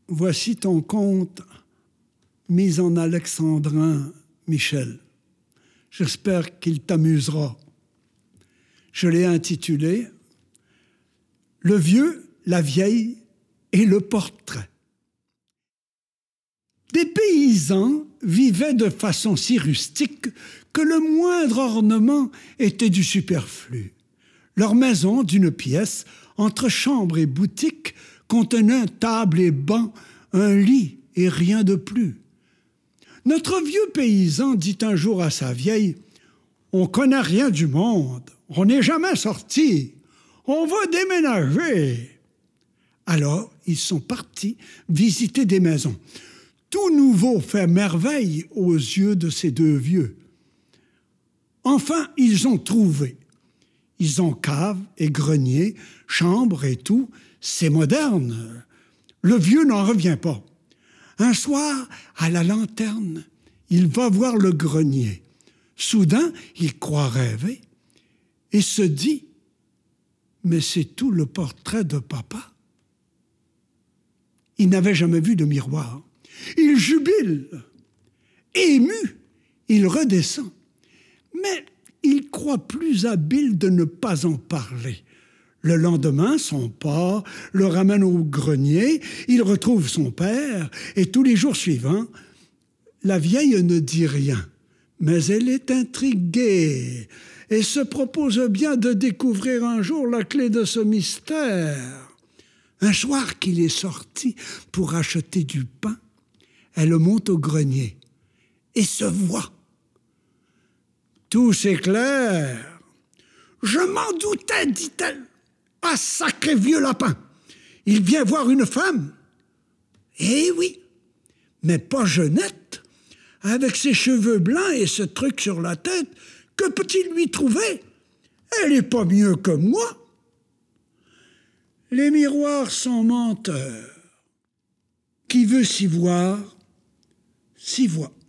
Voici ton conte mis en alexandrin, Michel. J'espère qu'il t'amusera. Je l'ai intitulé « Le vieux, la vieille et le portrait ». Des paysans vivaient de façon si rustique que le moindre ornement était du superflu. Leur maison d'une pièce, entre chambre et boutique, contenait table et banc, un lit et rien de plus. Notre vieux paysan dit un jour à sa vieille « On connaît rien du monde, on n'est jamais sorti, on va déménager ». Alors, ils sont partis visiter des maisons. Tout nouveau fait merveille aux yeux de ces deux vieux. Enfin, ils ont trouvé. Ils ont cave et grenier, chambre et tout. C'est moderne. Le vieux n'en revient pas. Un soir, à la lanterne, il va voir le grenier. Soudain, il croit rêver et se dit « Mais c'est tout le portrait de papa ». Il n'avait jamais vu de miroir. Il jubile. Ému, il redescend. Mais il croit plus habile de ne pas en parler. Le lendemain, son pas le ramène au grenier, il retrouve son père, et tous les jours suivants, la vieille ne dit rien, mais elle est intriguée et se propose bien de découvrir un jour la clé de ce mystère. Un soir qu'il est sorti pour acheter du pain, elle monte au grenier et se voit. Tout s'éclaire. « Je m'en doutais, dit-elle. Ah, sacré vieux lapin! Il vient voir une femme. Eh oui, mais pas jeunette. Avec ses cheveux blancs et ce truc sur la tête, que peut-il lui trouver? Elle n'est pas mieux que moi. » Les miroirs sont menteurs. Qui veut s'y voir, s'y voit.